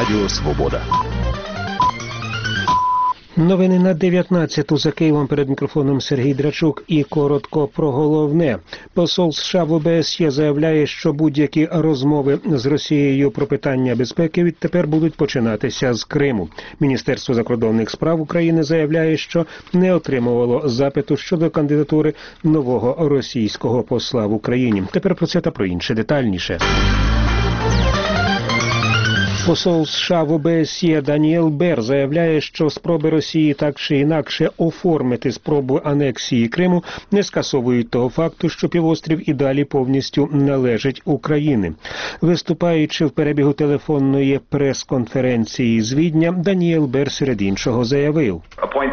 Радіо Свобода. Новини на 19-ту. За Києвом, перед мікрофоном Сергій Драчук. І коротко про головне. Посол США в ОБСЄ заявляє, що будь-які розмови з Росією про питання безпеки відтепер будуть починатися з Криму. Міністерство закордонних справ України заявляє, що не отримувало запиту щодо кандидатури нового російського посла в Україні. Тепер про це та про інше детальніше. Посол США в ОБСЄ Даніель Бер заявляє, що спроби Росії так чи інакше оформити спробу анексії Криму не скасовують того факту, що півострів і далі повністю належить Україні. Виступаючи в перебігу телефонної прес-конференції з Відня, Даніель Бер серед іншого заявив: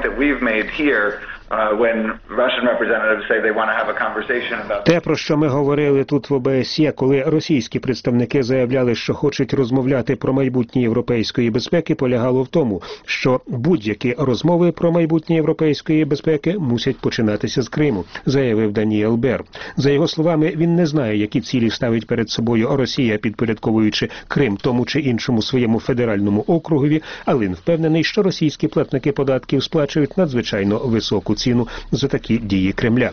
те, про що ми говорили тут в ОБСЄ, коли російські представники заявляли, що хочуть розмовляти про майбутнє європейської безпеки, полягало в тому, що будь-які розмови про майбутнє європейської безпеки мусять починатися з Криму, заявив Даніель Бер. За його словами, він не знає, які цілі ставить перед собою Росія, підпорядковуючи Крим тому чи іншому своєму федеральному округові, але він впевнений, що російські платники податків сплачують надзвичайно високу ціну за такі дії Кремля.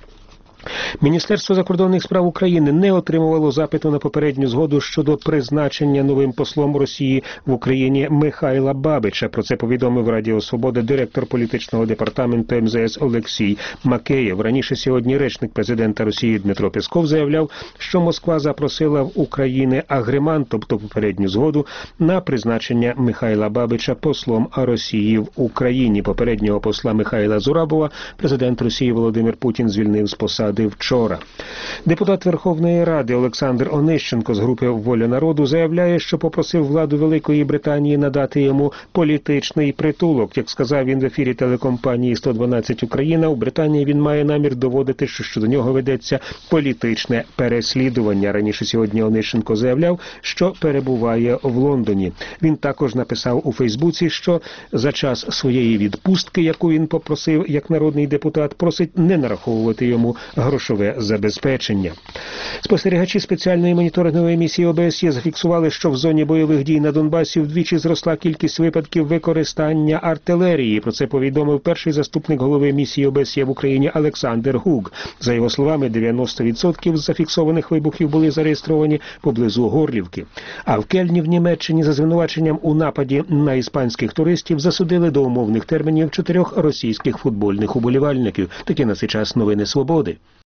Міністерство закордонних справ України не отримувало запиту на попередню згоду щодо призначення новим послом Росії в Україні Михайла Бабича. Про це повідомив Радіо Свобода директор політичного департаменту МЗС Олексій Макеєв. Раніше сьогодні речник президента Росії Дмитро Песков заявляв, що Москва запросила в України агремант, тобто попередню згоду, на призначення Михайла Бабича послом Росії в Україні. Попереднього посла Михайла Зурабова президент Росії Володимир Путін звільнив з посади вчора. Депутат Верховної Ради Олександр Онищенко з групи «Воля народу» заявляє, що попросив владу Великої Британії надати йому політичний притулок. Як сказав він в ефірі телекомпанії «112 Україна», у Британії він має намір доводити, що щодо нього ведеться політичне переслідування. Раніше сьогодні Онищенко заявляв, що перебуває в Лондоні. Він також написав у Фейсбуці, що за час своєї відпустки, яку він попросив як народний депутат, просить не нараховувати йому грошове забезпечення. Спостерігачі спеціальної моніторингової місії ОБСЄ зафіксували, що в зоні бойових дій на Донбасі вдвічі зросла кількість випадків використання артилерії. Про це повідомив перший заступник голови місії ОБСЄ в Україні Олександр Гук. За його словами, 90% зафіксованих вибухів були зареєстровані поблизу Горлівки. А в Кельні в Німеччині за звинуваченням у нападі на іспанських туристів засудили до умовних термінів 4 російських футбольних уболівальників. Такі на цей час новини Свободи.